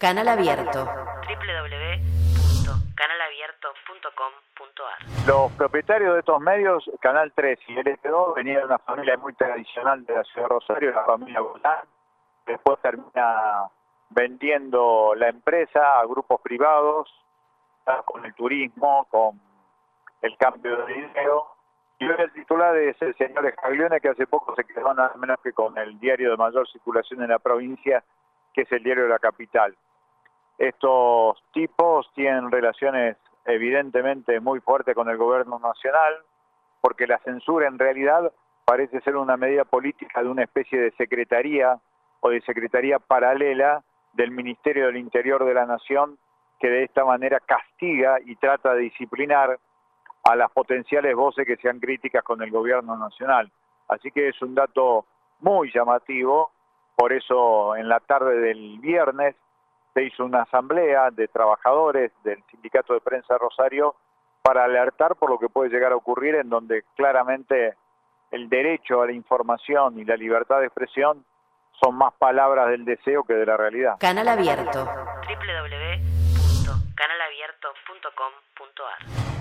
Canal Abierto. www.canalabierto.com.ar. Los propietarios de estos medios, Canal 3 y LT2, venían de una familia muy tradicional de la ciudad de Rosario, la familia Bolán. Después termina vendiendo la empresa a grupos privados, con el turismo, con el cambio de dinero. Y hoy el titular es el señor Scaglione, que hace poco se quedó nada menos que con el diario de mayor circulación en la provincia, que es el diario de la capital. Estos tipos tienen relaciones evidentemente muy fuertes con el gobierno nacional, porque la censura en realidad parece ser una medida política de una especie de secretaría o de secretaría paralela del Ministerio del Interior de la Nación, que de esta manera castiga y trata de disciplinar a las potenciales voces que sean críticas con el gobierno nacional. Así que es un dato muy llamativo. Por eso en la tarde del viernes se hizo una asamblea de trabajadores del Sindicato de Prensa Rosario para alertar por lo que puede llegar a ocurrir, en donde claramente el derecho a la información y la libertad de expresión son más palabras del deseo que de la realidad. Canal Abierto. www.canalabierto.com.ar.